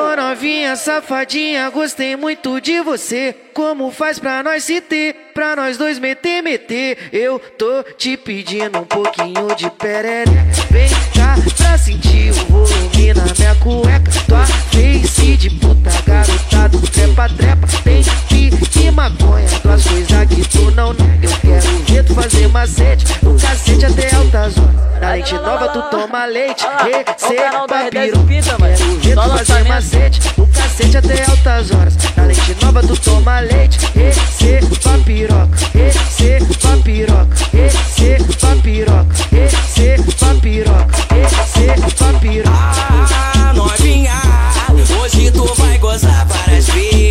Ô novinha safadinha, gostei muito de você. Como faz pra nós se ter, pra nós dois meter? Eu tô te pedindo um pouquinho de perere. Vem cá pra sentir o volume na minha cueca. Tua face de puta, garotado, trepa. Tem pique e maconha, duas coisas que tu não nega. Eu quero ver tu fazer macete, o cacete até altas horas. Na lente nova tu toma leite, receba piru. Quero ver tu fazer macete, o cacete até altas horas. Na lente nova tu toma leite, receba piroca, receba piroca, receba piroca, receba piroca, receba piroca. Ah, novinha, hoje tu vai gozar várias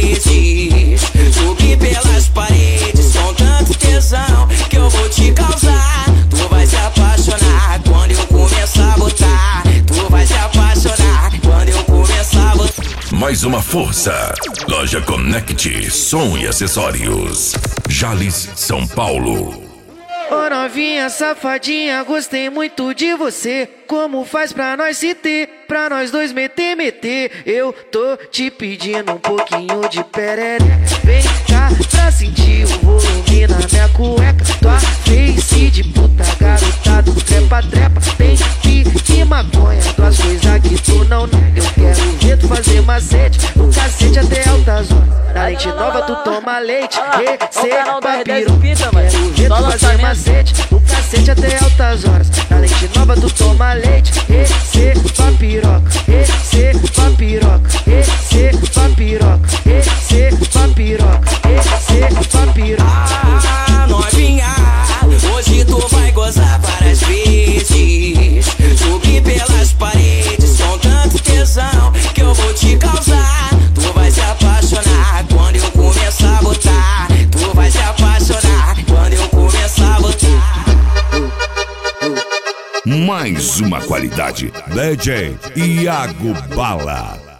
vezes. Subir pelas paredes com tanto tesão que eu vou te causar. Tu vai se apaixonar quando eu começar a botar. Tu vai se apaixonar quando eu começar a botar. Mais uma força. Loja Connect, som e acessórios. Jales, São Paulo. Ô novinha safadinha, gostei muito de você. Como faz pra nós se ter, pra nós dois meter? Eu tô te pedindo um pouquinho de perere. Vem cá pra sentir o volume na minha cueca. Tua face de puta, garotado, trepa. Tem pique e maconha, duas coisas que tu não nega. Eu quero ver tu fazer macete, o cacete até altas horas. Na lente nova tu toma leite, receba piru. Quero ver tu fazer macete, o cacete até altas horas. Na lente nova tu toma leite, receba piroca, receba piroca, receba piroca, receba piroca, receba piroca. Ah, novinha, hoje tu vai gozar várias vezes. Subir pelas paredes com tanto tesão que eu vou te causar. Tu vai se apaixonar quando eu começar a botar. Tu vai se apaixonar quando eu começar a botar. Mais uma qualidade. DJ Iago Bala.